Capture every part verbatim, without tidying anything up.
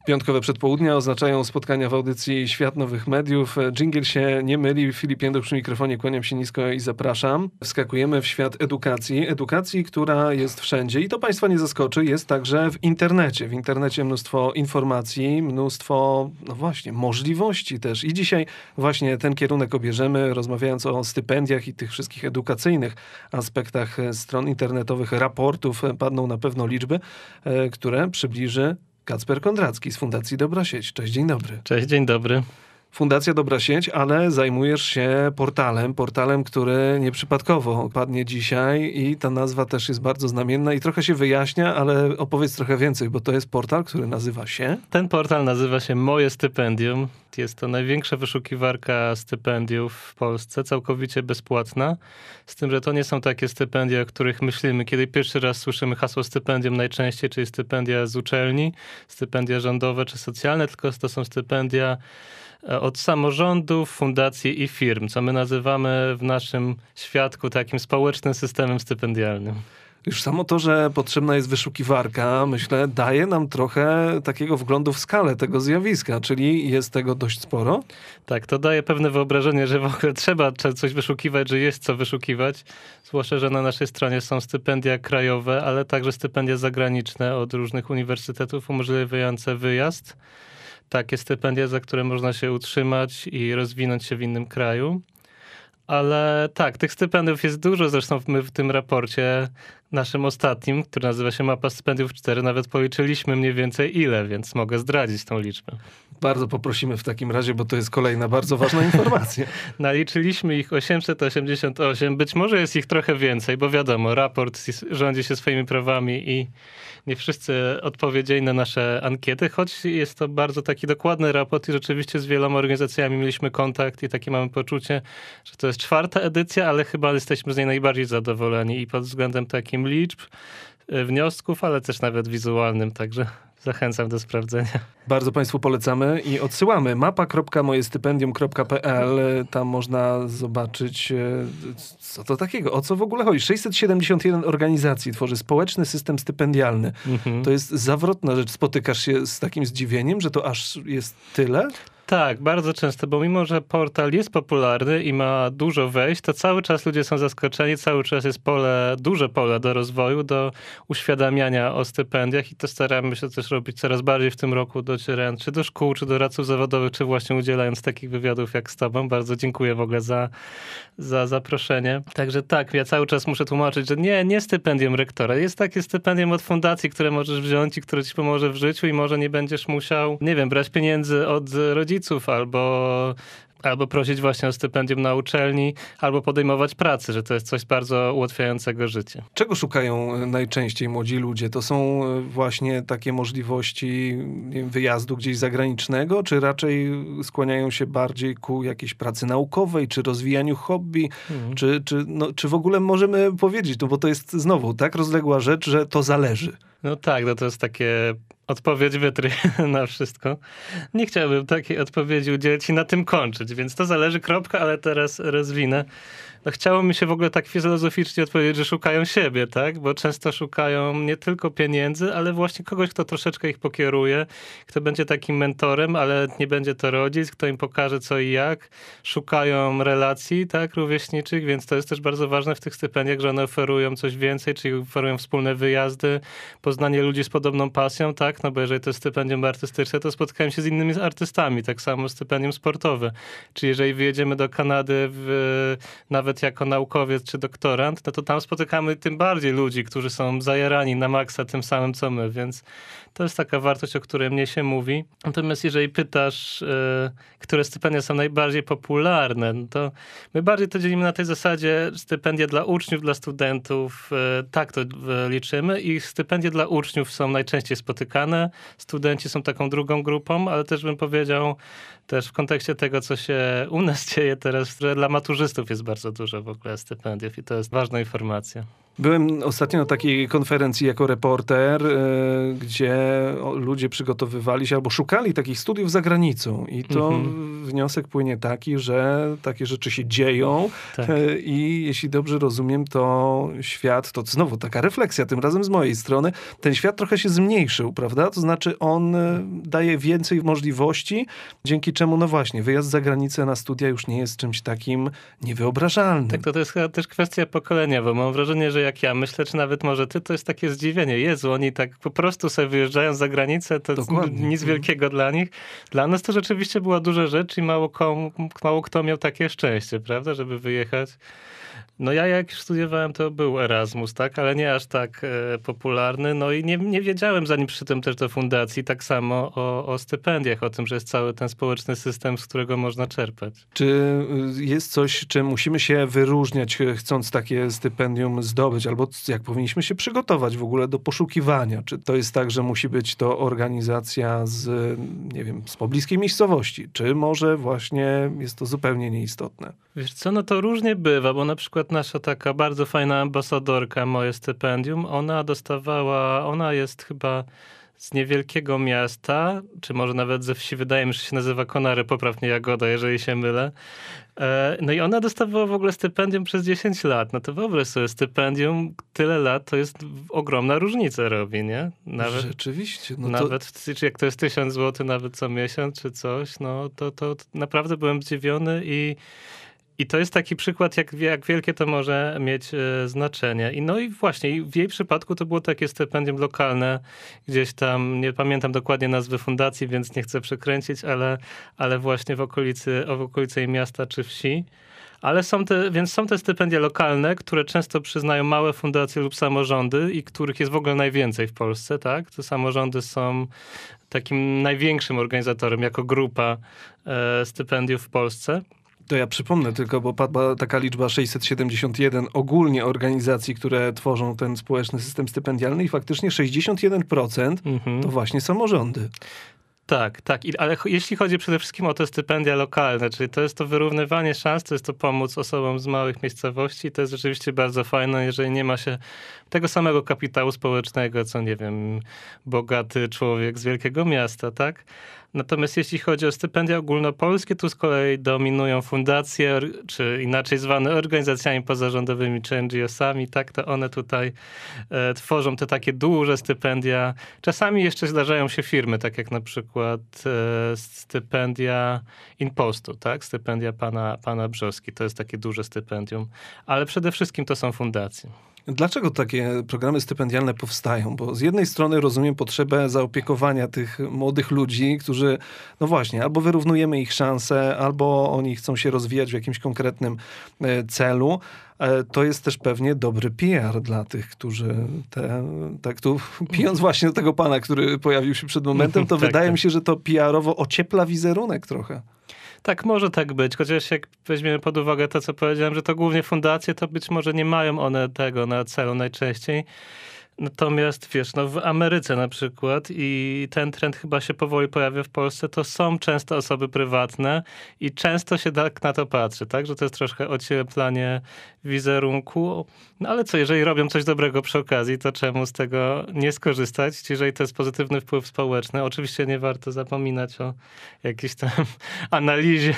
Piątkowe przedpołudnia oznaczają spotkania w audycji Świat Nowych Mediów. Dżingiel się nie myli. Filip Jędruk przy mikrofonie, kłaniam się nisko i zapraszam. Wskakujemy w świat edukacji. Edukacji, która jest wszędzie i to Państwa nie zaskoczy, jest także w internecie. W internecie mnóstwo informacji, mnóstwo, no właśnie, możliwości też. I dzisiaj właśnie ten kierunek obierzemy, rozmawiając o stypendiach i tych wszystkich edukacyjnych aspektach stron internetowych, raportów. Padną na pewno liczby, które przybliży Kacper Kondracki z Fundacji Dobra Sieć. Cześć, dzień dobry. Cześć, dzień dobry. Fundacja Dobra Sieć, ale zajmujesz się portalem, portalem, który nieprzypadkowo padnie dzisiaj i ta nazwa też jest bardzo znamienna i trochę się wyjaśnia, ale opowiedz trochę więcej, bo to jest portal, który nazywa się... Ten portal nazywa się Moje Stypendium. Jest to największa wyszukiwarka stypendiów w Polsce, całkowicie bezpłatna. Z tym, że to nie są takie stypendia, o których myślimy, kiedy pierwszy raz słyszymy hasło stypendium najczęściej, czyli stypendia z uczelni, stypendia rządowe czy socjalne, tylko to są stypendia od samorządów, fundacji i firm, co my nazywamy w naszym świadku takim społecznym systemem stypendialnym. Już samo to, że potrzebna jest wyszukiwarka, myślę, daje nam trochę takiego wglądu w skalę tego zjawiska, czyli jest tego dość sporo? Tak, to daje pewne wyobrażenie, że w ogóle trzeba coś wyszukiwać, że jest co wyszukiwać, zwłaszcza, że na naszej stronie są stypendia krajowe, ale także stypendia zagraniczne od różnych uniwersytetów umożliwiające wyjazd. Takie stypendia, za które można się utrzymać i rozwinąć się w innym kraju. Ale tak, tych stypendiów jest dużo. Zresztą my w tym raporcie naszym ostatnim, który nazywa się Mapa Stypendiów cztery, nawet policzyliśmy mniej więcej ile, więc mogę zdradzić tą liczbę. Bardzo poprosimy w takim razie, bo to jest kolejna bardzo ważna informacja. Naliczyliśmy ich osiemset osiemdziesiąt osiem. Być może jest ich trochę więcej, bo wiadomo, raport rządzi się swoimi prawami i nie wszyscy odpowiedzieli na nasze ankiety, choć jest to bardzo taki dokładny raport i rzeczywiście z wieloma organizacjami mieliśmy kontakt i takie mamy poczucie, że to jest czwarta edycja, ale chyba jesteśmy z niej najbardziej zadowoleni i pod względem takim liczb, wniosków, ale też nawet wizualnym, także zachęcam do sprawdzenia. Bardzo Państwu polecamy i odsyłamy mapa kropka moje stypendium kropka p l. Tam można zobaczyć, co to takiego, o co w ogóle chodzi. sześćset siedemdziesiąt jeden organizacji tworzy społeczny system stypendialny. Mhm. To jest zawrotna rzecz. Spotykasz się z takim zdziwieniem, że to aż jest tyle? Tak, bardzo często, bo mimo, że portal jest popularny i ma dużo wejść, to cały czas ludzie są zaskoczeni, cały czas jest pole, duże pole do rozwoju, do uświadamiania o stypendiach i to staramy się też robić coraz bardziej w tym roku, docierając czy do szkół, czy do radców zawodowych, czy właśnie udzielając takich wywiadów jak z tobą. Bardzo dziękuję w ogóle za, za zaproszenie. Także tak, ja cały czas muszę tłumaczyć, że nie, nie stypendium rektora. Jest takie stypendium od fundacji, które możesz wziąć i które ci pomoże w życiu i może nie będziesz musiał, nie wiem, brać pieniędzy od rodziców, albo, albo prosić właśnie o stypendium na uczelni, albo podejmować pracę, że to jest coś bardzo ułatwiającego życie. Czego szukają najczęściej młodzi ludzie? To są właśnie takie możliwości nie wiem, wyjazdu gdzieś zagranicznego, czy raczej skłaniają się bardziej ku jakiejś pracy naukowej, czy rozwijaniu hobby, mhm. czy, czy, no, czy w ogóle możemy powiedzieć, no bo to jest znowu tak rozległa rzecz, że to zależy. No tak, no to jest takie odpowiedź wytry na wszystko. Nie chciałbym takiej odpowiedzi udzielić i na tym kończyć, więc to zależy, kropka, ale teraz rozwinę. No chciało mi się w ogóle tak filozoficznie odpowiedzieć, że szukają siebie, tak? Bo często szukają nie tylko pieniędzy, ale właśnie kogoś, kto troszeczkę ich pokieruje, kto będzie takim mentorem, ale nie będzie to rodzic, kto im pokaże co i jak. Szukają relacji, tak, rówieśniczych, więc to jest też bardzo ważne w tych stypendiach, że one oferują coś więcej, czyli oferują wspólne wyjazdy, poznanie ludzi z podobną pasją, tak? No bo jeżeli to jest stypendium artystyczne, to spotkałem się z innymi artystami, tak samo stypendium sportowe. Czyli jeżeli wyjedziemy do Kanady w, nawet jako naukowiec czy doktorant, no to tam spotykamy tym bardziej ludzi, którzy są zajarani na maksa tym samym co my, więc to jest taka wartość, o której mnie się mówi. Natomiast jeżeli pytasz, yy, które stypendia są najbardziej popularne, no to my bardziej to dzielimy na tej zasadzie stypendia dla uczniów, dla studentów, yy, tak to yy, liczymy i stypendia dla uczniów są najczęściej spotykane. Studenci są taką drugą grupą, ale też bym powiedział, też w kontekście tego, co się u nas dzieje teraz, że dla maturzystów jest bardzo dużo w ogóle stypendiów i to jest ważna informacja. Byłem ostatnio na takiej konferencji jako reporter, y, gdzie ludzie przygotowywali się albo szukali takich studiów za granicą. I to mhm. wniosek płynie taki, że takie rzeczy się dzieją tak. y, i jeśli dobrze rozumiem, to świat, to znowu taka refleksja, tym razem z mojej strony, ten świat trochę się zmniejszył, prawda? To znaczy on y, daje więcej możliwości, dzięki czemu, no właśnie, wyjazd za granicę na studia już nie jest czymś takim niewyobrażalnym. Tak, to, to jest chyba też kwestia pokolenia, bo mam wrażenie, że jak ja myślę, czy nawet może ty, to jest takie zdziwienie. Jezu, oni tak po prostu sobie wyjeżdżają za granicę, to Dokładnie. nic wielkiego mm. dla nich. Dla nas to rzeczywiście była duża rzecz i mało, komu, mało kto miał takie szczęście, prawda, żeby wyjechać. No ja jak studiowałem, to był Erasmus, tak, ale nie aż tak e, popularny. No i nie, nie wiedziałem, zanim przyszedłem też do fundacji, tak samo o, o stypendiach, o tym, że jest cały ten społeczny system, z którego można czerpać. Czy jest coś, czym musimy się wyróżniać, chcąc takie stypendium zdobyć, albo jak powinniśmy się przygotować w ogóle do poszukiwania? Czy to jest tak, że musi być to organizacja z, nie wiem, z pobliskiej miejscowości? Czy może właśnie jest to zupełnie nieistotne? Wiesz co, no to różnie bywa, bo na przykład nasza taka bardzo fajna ambasadorka, moje stypendium, ona dostawała, ona jest chyba z niewielkiego miasta, czy może nawet ze wsi, wydaje mi się, że się nazywa Konary, poprawnie Jagoda, jeżeli się mylę. No i ona dostawała w ogóle stypendium przez dziesięć lat. No to wyobraź sobie, stypendium tyle lat, to jest ogromna różnica robi, nie? Nawet, Rzeczywiście. No nawet to... czy jak to jest tysiąc złotych nawet co miesiąc, czy coś, no to, to naprawdę byłem zdziwiony i I to jest taki przykład, jak, jak wielkie to może mieć e, znaczenie. I no i właśnie, w jej przypadku to było takie stypendium lokalne, gdzieś tam, nie pamiętam dokładnie nazwy fundacji, więc nie chcę przekręcić, ale, ale właśnie w okolicy, w okolicy jej miasta czy wsi. Ale są te, więc są te stypendia lokalne, które często przyznają małe fundacje lub samorządy i których jest w ogóle najwięcej w Polsce, tak? Te samorządy są takim największym organizatorem jako grupa e, stypendiów w Polsce. To ja przypomnę tylko, bo padła taka liczba sześćset siedemdziesiąt jeden ogólnie organizacji, które tworzą ten społeczny system stypendialny i faktycznie sześćdziesiąt jeden procent mhm. to właśnie samorządy. Tak, tak. I, ale jeśli chodzi przede wszystkim o te stypendia lokalne, czyli to jest to wyrównywanie szans, to jest to pomóc osobom z małych miejscowości, to jest rzeczywiście bardzo fajne, jeżeli nie ma się tego samego kapitału społecznego, co nie wiem, bogaty człowiek z wielkiego miasta, tak? Natomiast jeśli chodzi o stypendia ogólnopolskie, tu z kolei dominują fundacje, czy inaczej zwane organizacjami pozarządowymi, czy en dżi osami, tak, to one tutaj e, tworzą te takie duże stypendia. Czasami jeszcze zdarzają się firmy, tak jak na przykład e, stypendia Inpostu, tak, stypendia pana, pana Brzoski, to jest takie duże stypendium, ale przede wszystkim to są fundacje. Dlaczego takie programy stypendialne powstają? Bo z jednej strony rozumiem potrzebę zaopiekowania tych młodych ludzi, którzy, no właśnie, albo wyrównujemy ich szanse, albo oni chcą się rozwijać w jakimś konkretnym celu. To jest też pewnie dobry P R dla tych, którzy te, tak tu, pijąc właśnie do tego pana, który pojawił się przed momentem, to tak, wydaje tak. mi się, że to P R-owo ociepla wizerunek trochę. Tak, może tak być, chociaż jak weźmiemy pod uwagę to, co powiedziałem, że to głównie fundacje, to być może nie mają one tego na celu najczęściej. Natomiast wiesz, no w Ameryce na przykład i ten trend chyba się powoli pojawia w Polsce, to są często osoby prywatne i często się tak na to patrzy, tak, że to jest troszkę ocieplanie wizerunku. No ale co, jeżeli robią coś dobrego przy okazji, to czemu z tego nie skorzystać? Jeżeli to jest pozytywny wpływ społeczny, oczywiście nie warto zapominać o jakiejś tam analizie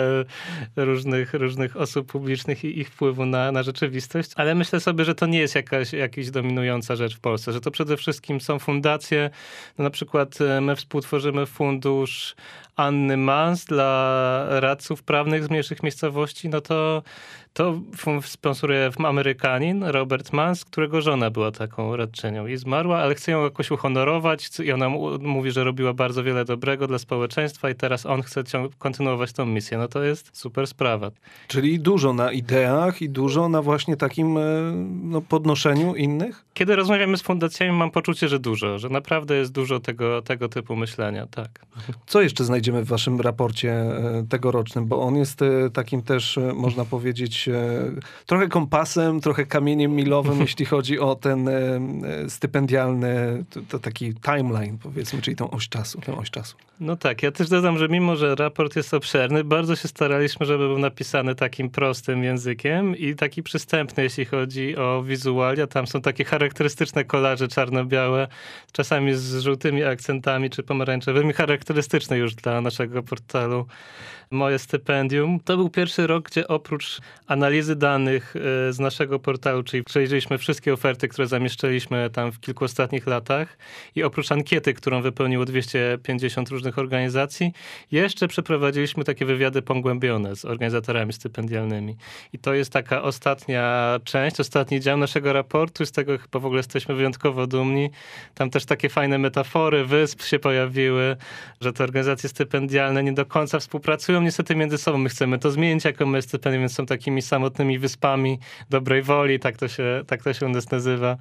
różnych, różnych osób publicznych i ich wpływu na, na rzeczywistość, ale myślę sobie, że to nie jest jakaś, jakaś dominująca rzecz w Polsce, że to przede wszystkim są fundacje, no na przykład my współtworzymy fundusz Anny Mans dla radców prawnych z mniejszych miejscowości, no to to sponsoruje Amerykanin, Robert Mans, którego żona była taką radczynią i zmarła, ale chce ją jakoś uhonorować i ona mówi, że robiła bardzo wiele dobrego dla społeczeństwa i teraz on chce kontynuować tą misję. No to jest super sprawa. Czyli dużo na ideach i dużo na właśnie takim no, podnoszeniu innych? Kiedy rozmawiamy z fundacjami, mam poczucie, że dużo, że naprawdę jest dużo tego, tego typu myślenia, tak. Co jeszcze znajdziemy w waszym raporcie tegorocznym? Bo on jest takim też, można powiedzieć, jakimś e, trochę kompasem, trochę kamieniem milowym, jeśli chodzi o ten e, stypendialny, to, to taki timeline, powiedzmy, czyli tą oś czasu, tę oś czasu. No tak, ja też dodam, że mimo, że raport jest obszerny, bardzo się staraliśmy, żeby był napisany takim prostym językiem i taki przystępny, jeśli chodzi o wizualia. Tam są takie charakterystyczne kolaże czarno-białe, czasami z żółtymi akcentami czy pomarańczowymi, charakterystyczne już dla naszego portalu Moje Stypendium. To był pierwszy rok, gdzie oprócz analizy danych z naszego portalu, czyli przejrzeliśmy wszystkie oferty, które zamieszczaliśmy tam w kilku ostatnich latach i oprócz ankiety, którą wypełniło dwieście pięćdziesiąt różnych organizacji, jeszcze przeprowadziliśmy takie wywiady pogłębione z organizatorami stypendialnymi. I to jest taka ostatnia część, ostatni dział naszego raportu, z tego chyba w ogóle jesteśmy wyjątkowo dumni. Tam też takie fajne metafory wysp się pojawiły, że te organizacje stypendialne nie do końca współpracują niestety między sobą. My chcemy to zmienić jako my stypendium, więc są takimi samotnymi wyspami dobrej woli, tak to się, tak to się u nas nazywa.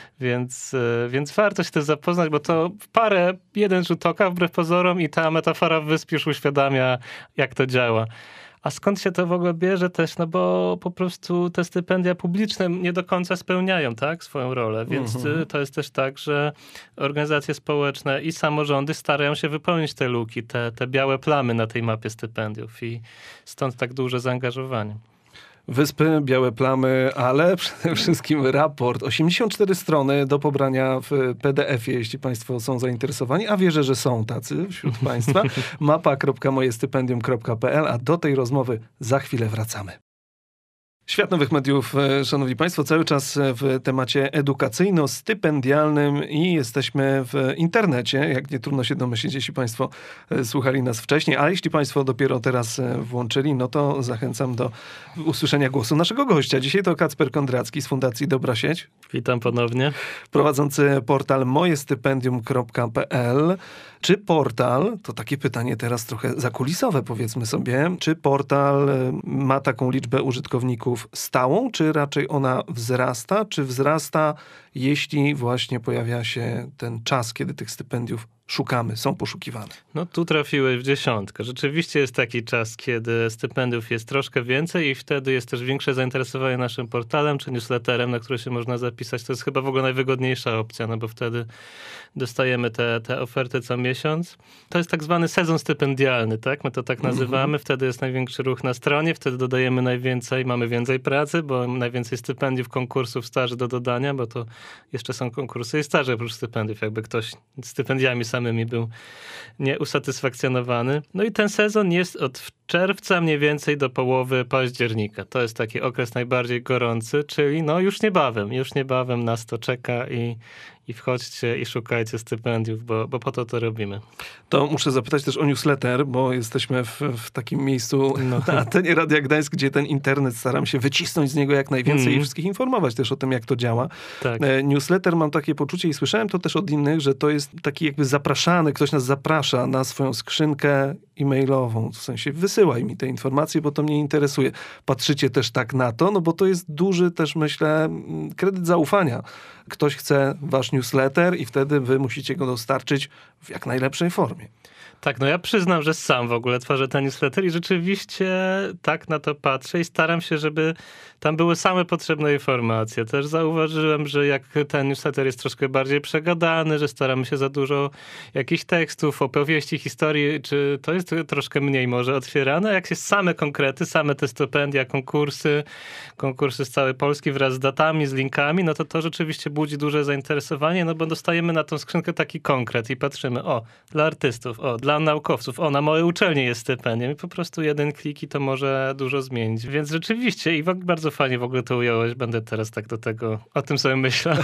Więc, więc warto się też zapoznać, bo to parę, jeden rzut oka wbrew pozorom i ta metafora wysp już uświadamia, jak to działa. A skąd się to w ogóle bierze też? No bo po prostu te stypendia publiczne nie do końca spełniają, tak, swoją rolę. Więc mhm. to jest też tak, że organizacje społeczne i samorządy starają się wypełnić te luki, te, te białe plamy na tej mapie stypendiów i stąd tak duże zaangażowanie. Wyspy, białe plamy, ale przede wszystkim raport. osiemdziesiąt cztery strony do pobrania w P D F ie, jeśli państwo są zainteresowani, a wierzę, że są tacy wśród państwa. mapa kropka moje stypendium kropka p l, a do tej rozmowy za chwilę wracamy. Świat nowych mediów, szanowni państwo, cały czas w temacie edukacyjno-stypendialnym i jesteśmy w internecie, jak nie trudno się domyślić, jeśli państwo słuchali nas wcześniej, a jeśli państwo dopiero teraz włączyli, no to zachęcam do usłyszenia głosu naszego gościa. Dzisiaj to Kacper Kondracki z Fundacji Dobra Sieć. Witam ponownie. Prowadzący portal moje stypendium kropka p l. Czy portal, to takie pytanie teraz trochę zakulisowe powiedzmy sobie, czy portal ma taką liczbę użytkowników stałą, czy raczej ona wzrasta, czy wzrasta, jeśli właśnie pojawia się ten czas, kiedy tych stypendiów szukamy, są poszukiwane? No tu trafiłeś w dziesiątkę. Rzeczywiście jest taki czas, kiedy stypendiów jest troszkę więcej i wtedy jest też większe zainteresowanie naszym portalem czy newsletterem, na który się można zapisać. To jest chyba w ogóle najwygodniejsza opcja, no bo wtedy dostajemy te, te oferty co miesiąc. To jest tak zwany sezon stypendialny, tak? My to tak nazywamy. Wtedy jest największy ruch na stronie, wtedy dodajemy najwięcej, mamy więcej pracy, bo najwięcej stypendiów, konkursów, staży do dodania, bo to jeszcze są konkursy i staże oprócz stypendiów, jakby ktoś stypendiami samymi był nieusatysfakcjonowany. No i ten sezon jest od czerwca mniej więcej do połowy października. To jest taki okres najbardziej gorący, czyli no już niebawem, już niebawem nas to czeka i, i wchodźcie i szukajcie stypendiów, bo, bo po to to robimy. To muszę zapytać też o newsletter, bo jesteśmy w, w takim miejscu no. na antenie Radia Gdańsk, gdzie ten internet staram się wycisnąć z niego jak najwięcej mm. i wszystkich informować też o tym, jak to działa. Tak. Newsletter, mam takie poczucie i słyszałem to też od innych, że to jest taki jakby zapraszany, ktoś nas zaprasza na swoją skrzynkę e-mailową, w sensie wysyłaj mi te informacje, bo to mnie interesuje. Patrzycie też tak na to, no bo to jest duży też, myślę, kredyt zaufania. Ktoś chce wasz newsletter i wtedy wy musicie go dostarczyć w jak najlepszej formie. Tak, no ja przyznam, że sam w ogóle tworzę ten newsletter i rzeczywiście tak na to patrzę i staram się, żeby tam były same potrzebne informacje. Też zauważyłem, że jak ten newsletter jest troszkę bardziej przegadany, że staramy się za dużo jakichś tekstów, opowieści, historii, czy to jest troszkę mniej może otwierane. Jak jest same konkrety, same te stypendia, konkursy, konkursy z całej Polski wraz z datami, z linkami, no to to rzeczywiście budzi duże zainteresowanie, no bo dostajemy na tą skrzynkę taki konkret i patrzymy, o, dla artystów, o, dla naukowców, o, na mojej uczelni jest stypendium i po prostu jeden klik i to może dużo zmienić. Więc rzeczywiście i bardzo fajnie w ogóle to ująłeś, będę teraz tak do tego, o tym sobie myślał.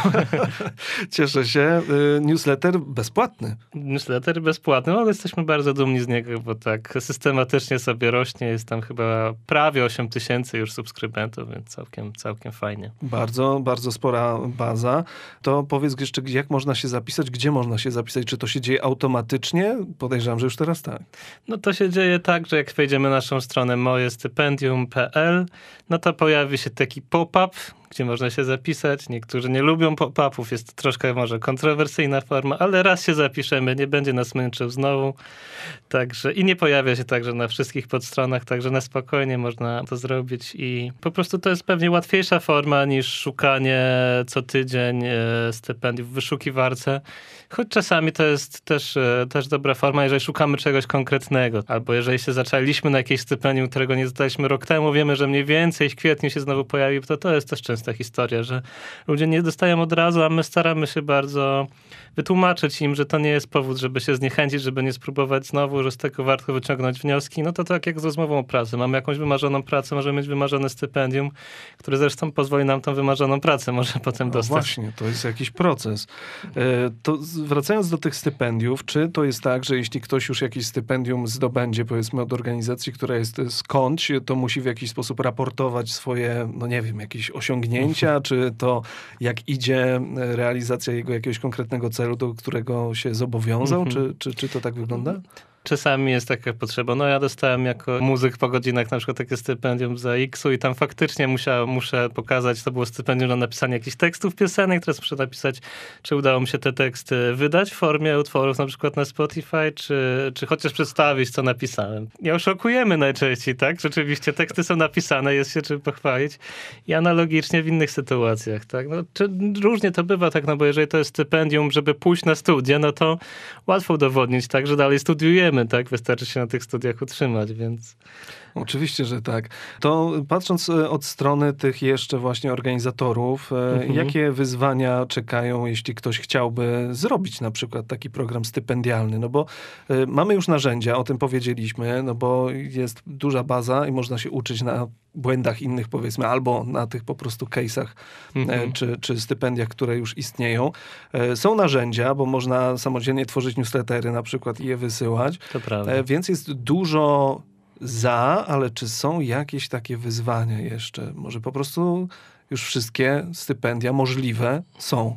Cieszę się. Newsletter bezpłatny. Newsletter bezpłatny, ale jesteśmy bardzo dumni z niego, bo tak systematycznie sobie rośnie, jest tam chyba prawie osiem tysięcy już subskrybentów, więc całkiem, całkiem fajnie. Bardzo, bardzo spora baza. To powiedz jeszcze, jak można się zapisać, gdzie można się zapisać? Czy to się dzieje automatycznie? Podejrzewam, Podejrzewam, że już teraz tak. No to się dzieje tak, że jak wejdziemy na naszą stronę mojestypendium kropka p l, no to pojawi się taki pop-up, gdzie można się zapisać. Niektórzy nie lubią pop-upów, jest to troszkę może kontrowersyjna forma, ale raz się zapiszemy, nie będzie nas męczył znowu. Także i nie pojawia się także na wszystkich podstronach, także na spokojnie można to zrobić i po prostu to jest pewnie łatwiejsza forma niż szukanie co tydzień stypendiów w wyszukiwarce. Choć czasami to jest też, też dobra forma, jeżeli szukamy czegoś konkretnego, albo jeżeli się zaczęliśmy na jakieś stypendium, którego nie dostaliśmy rok temu, wiemy, że mniej więcej w kwietniu się znowu pojawi, to to jest też częsta historia, że ludzie nie dostają od razu, a my staramy się bardzo wytłumaczyć im, że to nie jest powód, żeby się zniechęcić, żeby nie spróbować znowu, że z tego warto wyciągnąć wnioski. No to tak jak z rozmową o pracy. Mamy jakąś wymarzoną pracę, możemy mieć wymarzone stypendium, które zresztą pozwoli nam tą wymarzoną pracę może potem no dostać. Właśnie, to jest jakiś proces. To wracając do tych stypendiów, czy to jest tak, że jeśli ktoś już jakieś stypendium zdobędzie, powiedzmy od organizacji, która jest skądś, to musi w jakiś sposób raportować swoje, no nie wiem, jakieś osiągnięcia, czy to jak idzie realizacja jego jakiegoś konkretnego celu, do którego się zobowiązał, Mhm. czy, czy, czy to tak wygląda? Czasami jest taka potrzeba. No ja dostałem jako muzyk po godzinach na przykład takie stypendium za X-u i tam faktycznie musiałem, muszę pokazać, to było stypendium na napisanie jakichś tekstów piosenek, teraz muszę napisać, czy udało mi się te teksty wydać w formie utworów na przykład na Spotify, czy, czy chociaż przedstawić, co napisałem. Nie oszukujemy najczęściej, tak? Rzeczywiście teksty są napisane, jest się czym pochwalić. I analogicznie w innych sytuacjach, tak? No, czy, różnie to bywa, tak? No bo jeżeli to jest stypendium, żeby pójść na studia, no to łatwo udowodnić, tak? Że dalej studiujemy. Tak, wystarczy się na tych studiach utrzymać, więc... Oczywiście, że tak. To patrząc od strony tych jeszcze właśnie organizatorów, mhm. jakie wyzwania czekają, jeśli ktoś chciałby zrobić na przykład taki program stypendialny? No bo y, mamy już narzędzia, o tym powiedzieliśmy, no bo jest duża baza i można się uczyć na błędach innych, powiedzmy, albo na tych po prostu case'ach mhm. y, czy, czy stypendiach, które już istnieją. Y, są narzędzia, bo można samodzielnie tworzyć newslettery na przykład i je wysyłać. To prawda. Y, więc jest dużo za, ale czy są jakieś takie wyzwania jeszcze? Może po prostu już wszystkie stypendia możliwe są?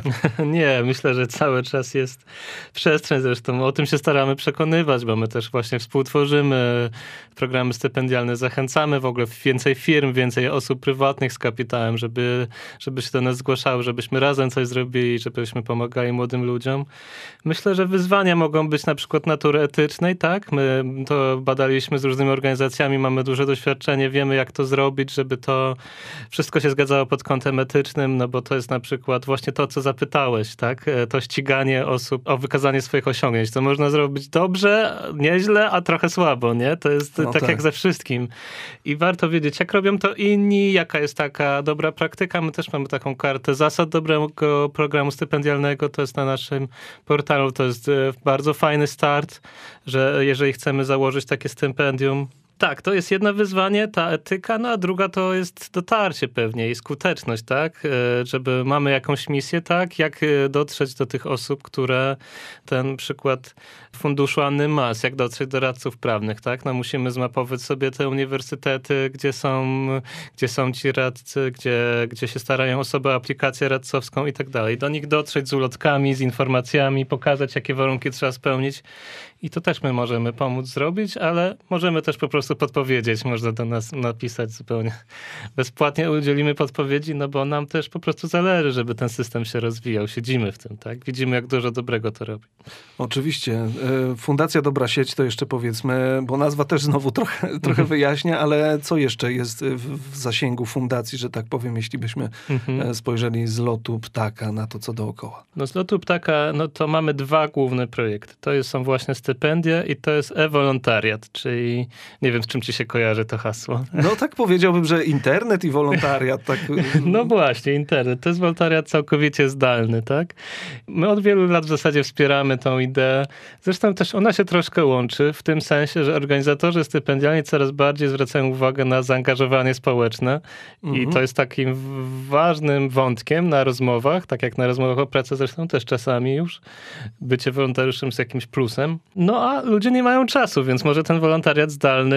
Nie, myślę, że cały czas jest przestrzeń, zresztą o tym się staramy przekonywać, bo my też właśnie współtworzymy programy stypendialne, zachęcamy w ogóle więcej firm, więcej osób prywatnych z kapitałem, żeby, żeby się do nas zgłaszały, żebyśmy razem coś zrobili, żebyśmy pomagali młodym ludziom. Myślę, że wyzwania mogą być na przykład natury etycznej, tak? My to badaliśmy z różnymi organizacjami, mamy duże doświadczenie, wiemy jak to zrobić, żeby to wszystko się zgadzało pod kątem etycznym, no bo to jest na przykład właśnie to, co zapytałeś, tak? To ściganie osób o wykazanie swoich osiągnięć. To można zrobić dobrze, nieźle, a trochę słabo, nie? To jest no tak, tak jak ze wszystkim. I warto wiedzieć, jak robią to inni, jaka jest taka dobra praktyka. My też mamy taką kartę zasad dobrego programu stypendialnego. To jest na naszym portalu. To jest bardzo fajny start, że jeżeli chcemy założyć takie stypendium, tak, to jest jedno wyzwanie, ta etyka, no a druga to jest dotarcie pewnie i skuteczność, tak? Żeby mamy jakąś misję, tak? Jak dotrzeć do tych osób, które ten przykład funduszu Anny Mas, jak dotrzeć do radców prawnych, tak? No musimy zmapować sobie te uniwersytety, gdzie są, gdzie są ci radcy, gdzie, gdzie się starają osoby o aplikację radcowską i tak dalej. Do nich dotrzeć z ulotkami, z informacjami, pokazać, jakie warunki trzeba spełnić. I to też my możemy pomóc zrobić, ale możemy też po prostu podpowiedzieć. Można do nas napisać zupełnie bezpłatnie. Udzielimy podpowiedzi, no bo nam też po prostu zależy, żeby ten system się rozwijał. Siedzimy w tym, tak? Widzimy, jak dużo dobrego to robi. Oczywiście. Fundacja Dobra Sieć to jeszcze powiedzmy, bo nazwa też znowu trochę, trochę wyjaśnia, ale co jeszcze jest w, w zasięgu fundacji, że tak powiem, jeśli byśmy mhm. spojrzeli z lotu ptaka na to, co dookoła? No z lotu ptaka, no to mamy dwa główne projekty. To jest, są właśnie stypendia i to jest e-wolontariat, czyli nie wiem, z czym ci się kojarzy to hasło. No tak powiedziałbym, że internet i wolontariat. Tak... No właśnie, internet. To jest wolontariat całkowicie zdalny, tak? My od wielu lat w zasadzie wspieramy tą ideę. Zresztą też ona się troszkę łączy w tym sensie, że organizatorzy stypendialni coraz bardziej zwracają uwagę na zaangażowanie społeczne mhm. i to jest takim ważnym wątkiem na rozmowach, tak jak na rozmowach o pracy zresztą też czasami już, bycie wolontariuszem z jakimś plusem. No a ludzie nie mają czasu, więc może ten wolontariat zdalny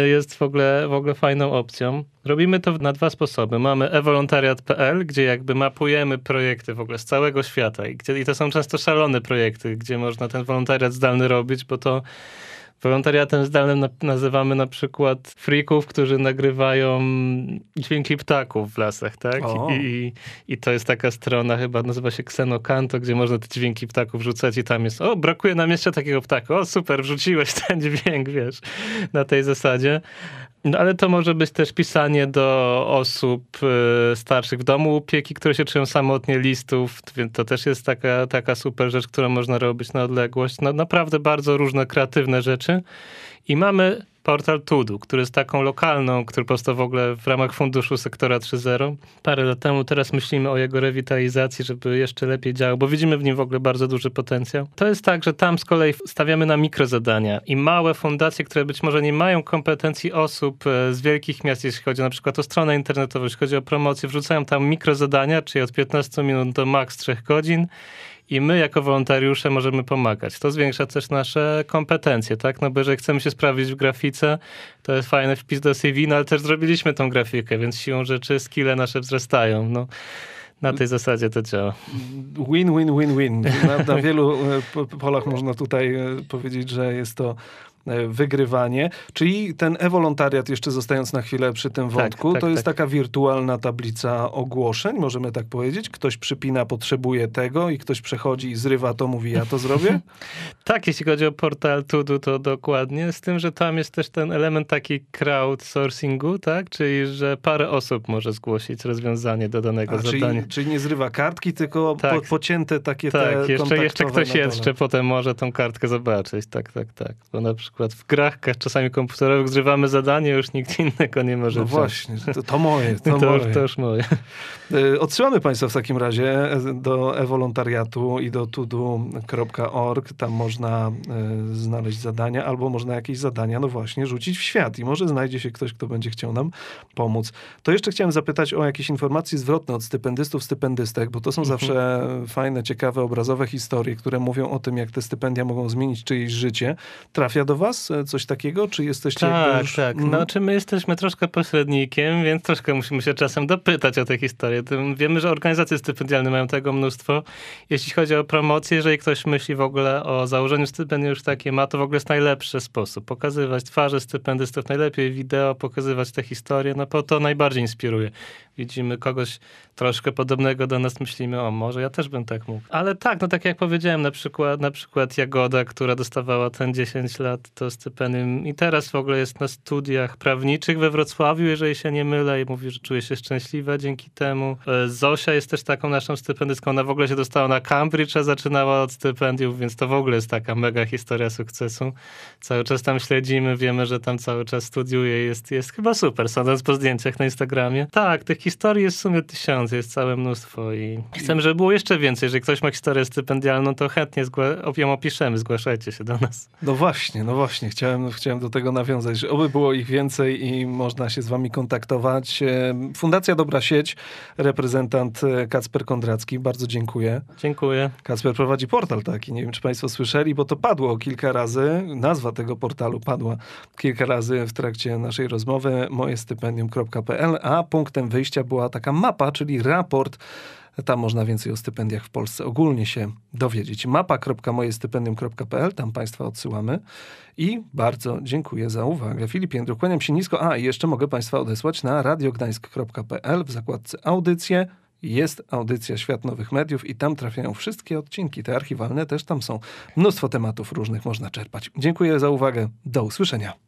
jest w ogóle, w ogóle fajną opcją. Robimy to na dwa sposoby. Mamy e wolontariat kropka p l, gdzie jakby mapujemy projekty w ogóle z całego świata i, gdzie, i to są często szalone projekty, gdzie można ten wolontariat zdalny robić, bo to wolontariatem zdalnym na, nazywamy na przykład freaków, którzy nagrywają dźwięki ptaków w lasach, tak? I, I to jest taka strona, chyba nazywa się Xenocanto, gdzie można te dźwięki ptaków wrzucać i tam jest, o, brakuje nam jeszcze takiego ptaka, o super, wrzuciłeś ten dźwięk, wiesz, na tej zasadzie. No ale to może być też pisanie do osób y, starszych w domu opieki, które się czują samotnie, listów, więc to też jest taka, taka super rzecz, którą można robić na odległość. No, naprawdę bardzo różne kreatywne rzeczy. I mamy portal Todo, który jest taką lokalną, który powstał w ogóle w ramach funduszu sektora trzy zero. Parę lat temu, teraz myślimy o jego rewitalizacji, żeby jeszcze lepiej działał, bo widzimy w nim w ogóle bardzo duży potencjał. To jest tak, że tam z kolei stawiamy na mikrozadania i małe fundacje, które być może nie mają kompetencji osób z wielkich miast, jeśli chodzi na przykład o stronę internetową, jeśli chodzi o promocję, wrzucają tam mikrozadania, czyli od piętnastu minut do maks trzech godzin. I my jako wolontariusze możemy pomagać. To zwiększa też nasze kompetencje, tak? No bo jeżeli chcemy się sprawdzić w grafice, to jest fajny wpis do C V, no ale też zrobiliśmy tą grafikę, więc siłą rzeczy skille nasze wzrastają. No, na tej zasadzie to działa. Win, win, win, win. Na, na wielu polach można tutaj powiedzieć, że jest to wygrywanie. Czyli ten e-wolontariat, jeszcze zostając na chwilę przy tym wątku, tak, tak, to jest tak. taka wirtualna tablica ogłoszeń, możemy tak powiedzieć? Ktoś przypina, potrzebuje tego i ktoś przechodzi i zrywa to, mówi, ja to zrobię? Tak, jeśli chodzi o portal Todo, to dokładnie. Z tym, że tam jest też ten element taki crowdsourcingu, tak? Czyli, że parę osób może zgłosić rozwiązanie do danego A, zadania. Czyli, czyli nie zrywa kartki, tylko tak. po, pocięte takie tak, te jeszcze, jeszcze ktoś jeszcze potem może tą kartkę zobaczyć. Tak, tak, tak. Bo na przykład w grach czasami komputerowych zrywamy zadanie, już nikt innego nie może No wziąć. właśnie, to, to moje, to, to, moje. Już, to już moje. Odsyłamy Państwa w takim razie do e-wolontariatu i do todo kropka org. Tam można znaleźć zadania, albo można jakieś zadania, no właśnie, rzucić w świat i może znajdzie się ktoś, kto będzie chciał nam pomóc. To jeszcze chciałem zapytać o jakieś informacje zwrotne od stypendystów, stypendystek, bo to są mhm. zawsze fajne, ciekawe, obrazowe historie, które mówią o tym, jak te stypendia mogą zmienić czyjeś życie. Trafia do was coś takiego? Czy jesteście... Tak, już... tak. No, czy my jesteśmy troszkę pośrednikiem, więc troszkę musimy się czasem dopytać o tę historię. Wiemy, że organizacje stypendialne mają tego mnóstwo. Jeśli chodzi o promocję, jeżeli ktoś myśli w ogóle o założeniu stypendium już takie ma, to w ogóle jest najlepszy sposób. Pokazywać twarze stypendystów, najlepiej wideo, pokazywać te historie, no bo to najbardziej inspiruje. Widzimy kogoś troszkę podobnego do nas, myślimy, o może ja też bym tak mógł. Ale tak, no tak jak powiedziałem, na przykład, na przykład Jagoda, która dostawała ten dziesięć lat, to stypendium i teraz w ogóle jest na studiach prawniczych we Wrocławiu, jeżeli się nie mylę, i mówi, że czuje się szczęśliwa dzięki temu. Zosia jest też taką naszą stypendystką, ona w ogóle się dostała na Cambridge, a zaczynała od stypendiów, więc to w ogóle jest taka mega historia sukcesu. Cały czas tam śledzimy, wiemy, że tam cały czas studiuje, jest, jest chyba super, sądząc po zdjęciach na Instagramie. Tak, tych historii jest w sumie tysiące, jest całe mnóstwo i chcemy, żeby było jeszcze więcej. Jeżeli ktoś ma historię stypendialną, to chętnie zgła- ją opiszemy, zgłaszajcie się do nas. No właśnie, no właśnie, chciałem, chciałem do tego nawiązać, że oby było ich więcej i można się z wami kontaktować. Fundacja Dobra Sieć, reprezentant Kacper Kondracki, bardzo dziękuję. Dziękuję. Kacper prowadzi portal taki, nie wiem, czy państwo słyszeli, bo to padło kilka razy, nazwa tego portalu padła kilka razy w trakcie naszej rozmowy, moje stypendium kropka p l, a punktem wyjścia była taka mapa, czyli raport. Tam można więcej o stypendiach w Polsce ogólnie się dowiedzieć. mapa kropka moje stypendium kropka p l, tam państwa odsyłamy. I bardzo dziękuję za uwagę. Filip Jędruk, kłaniam się nisko. A, i jeszcze mogę państwa odesłać na radiogdańsk kropka p l w zakładce audycje. Jest audycja Świat Nowych Mediów i tam trafiają wszystkie odcinki. Te archiwalne też tam są. Mnóstwo tematów różnych można czerpać. Dziękuję za uwagę. Do usłyszenia.